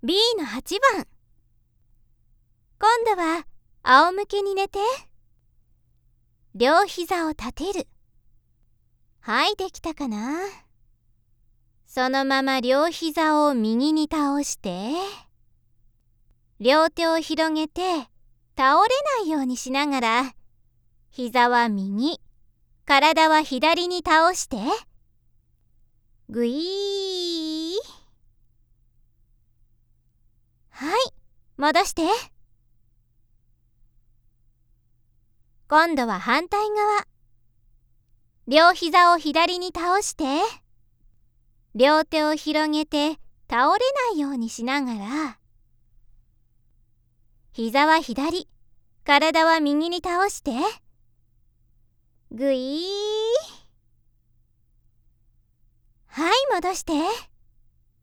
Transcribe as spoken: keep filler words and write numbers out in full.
ビー のはちばん。今度は仰向けに寝て。両膝を立てる。はい、できたかな。そのまま両膝を右に倒して、両手を広げて倒れないようにしながら、膝は右、体は左に倒して、ぐいー。はい、戻して。今度は反対側。両膝を左に倒して、両手を広げて倒れないようにしながら、膝は左、体は右に倒して、ぐいー。はい、戻して。